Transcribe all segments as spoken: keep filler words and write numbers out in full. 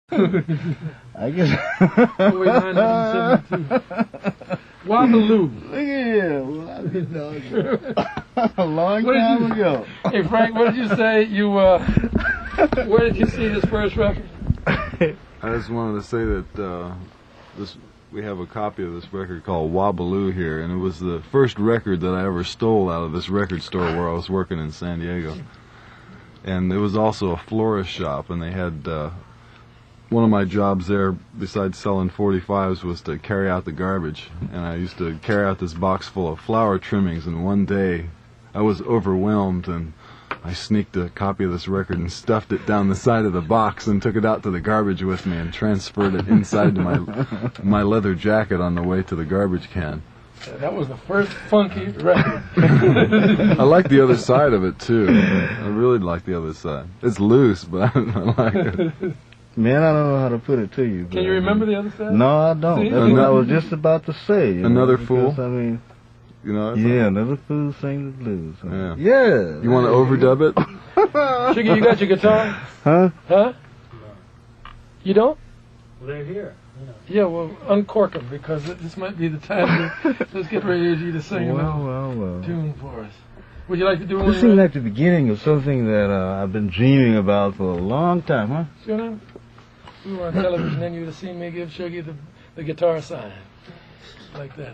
I guess. Oh, wait, nine seventy-two. Waterloo. Look at him. Well, I've been down a long time ago. Hey, Frank, what did you say? You, uh, where did you see this first record? I just wanted to say that uh, this we have a copy of this record called Wabaloo here, and it was the first record that I ever stole out of this record store where I was working in San Diego. And it was also a florist shop, and they had uh, one of my jobs there, besides selling forty-fives, was to carry out the garbage. And I used to carry out this box full of flower trimmings, and one day I was overwhelmed, and I sneaked a copy of this record and stuffed it down the side of the box and took it out to the garbage with me and transferred it inside to my my leather jacket on the way to the garbage can. That was the first funky record. I like the other side of it, too. I really like the other side. It's loose, but I like it. Man, I don't know how to put it to you. Can you remember the other side? No, I don't. See? That's what I was just about to say. You Another know, fool? because, I mean, You know? yeah, another fool sings the blues. Huh? Yeah. Yeah. You want to overdub it? Sugar, you got your guitar? Huh? Huh? You don't? Well, they're here. Yeah, well, uncork them, because this might be the time to let's get ready for you to sing Well, another well, well. tune for us. Would you like to do one? This seems like the beginning of something that uh, I've been dreaming about for a long time, huh? Sure. We were on television, and you would have seen me give Shuggy the, the guitar sign. Like that.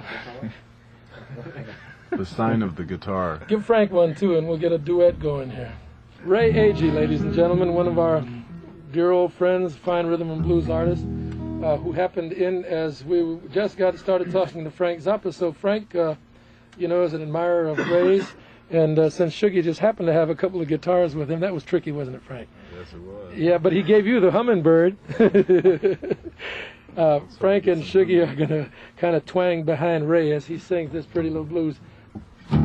The sign of the guitar. Give Frank one, too, and we'll get a duet going here. Ray Agee, ladies and gentlemen, one of our dear old friends, fine rhythm and blues artist, uh, who happened in as we just got started talking to Frank Zappa. So Frank, uh, you know, is an admirer of Ray's, and uh, since Shuggy just happened to have a couple of guitars with him, that was tricky, wasn't it, Frank? Yes, it was. Yeah, but he gave you the hummingbird. uh, Frank and Shuggy are going to kind of twang behind Ray as he sings this pretty little blues. I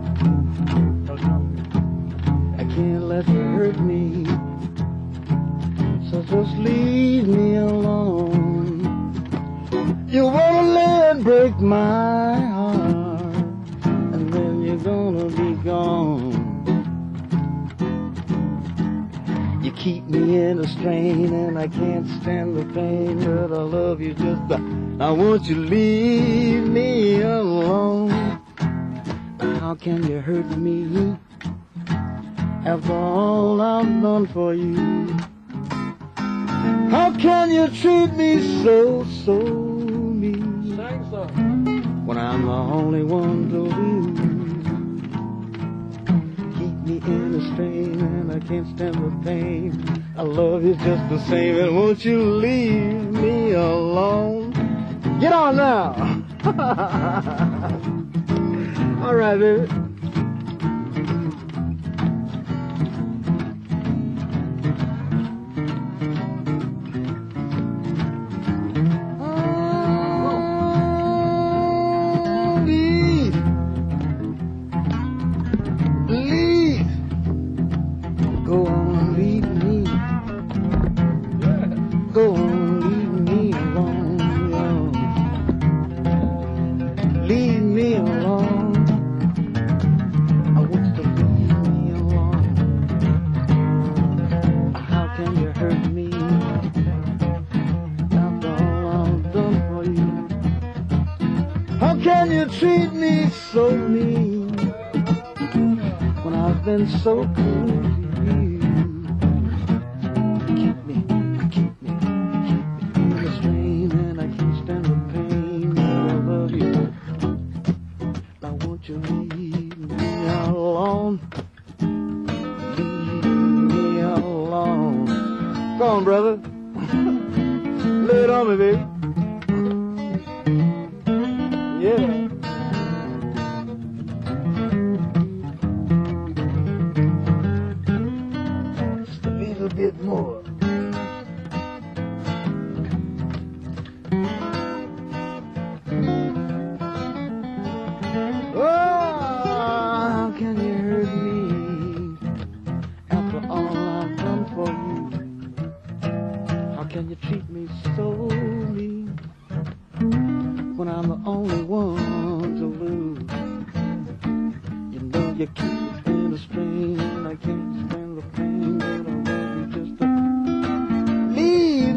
can't let you hurt me, so just leave me alone. You wanna let break my heart, and then you're gonna be gone. You keep me in a strain, and I can't stand the pain, but I love you just the, I want you leave me alone. How can you hurt me after all I've done for you? How can you treat me so, so mean when I'm the only one to lose? Keep me in a strain and I can't stand the pain. I love you just the same, and won't you leave me alone? Get on now! All right, baby. So cool to you. Keep me, keep me, keep me in the strain, and I can't stand the pain. I love you. Now won't you leave me alone? Leave me alone. Go on, brother. Lay it on me, baby. Yeah. Bit more. Oh, how can you hurt me after all I've done for you? How can you treat me so mean when I'm the only one to lose? You know you keep in a strain, and I can't stand the pain, but I love you just to leave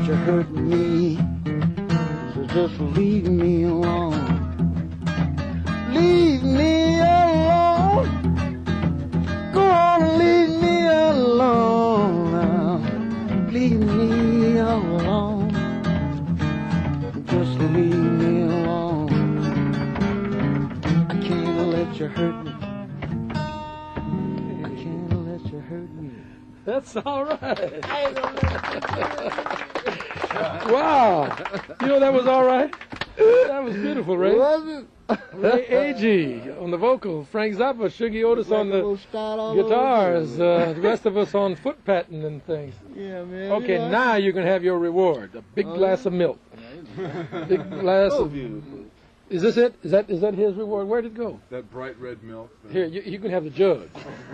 you're hurting me. So just leave me alone. Leave me alone. Go on and leave me alone now. Leave me alone. Just leave me alone. I can't let you hurt me. I can't let you hurt me. That's all right. Wow. You know that was all right? That was beautiful, Ray. Was it? Ray Agee on the vocal, Frank Zappa, Shuggy Otis on the We'll start all guitars, over. uh, the rest of us on foot patting and things. Yeah, man. Okay, yeah. now you can have your reward. A big Oh, glass yeah? of milk. Big glass So of... beautiful. Is this it? Is that is that his reward? Where'd it go? That bright red milk. Here, you, you can have the jug.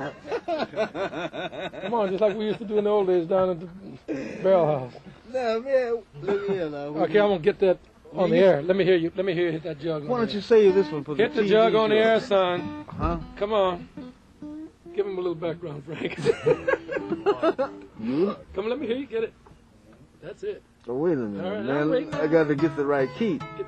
Come on, just like we used to do in the old days down at the barrel house. No, man. Look here now. Okay, I'm gonna get that on the air. Let me hear you. Let me hear you hit that jug. On Why the don't you air. save this one for the Hit the T V jug on the show? air, son? Huh? Come on. Give him a little background, Frank. You? Come on, let me hear you get it. That's it. Oh, wait a minute, All right, man. I'm waiting. I got to get the right key. Get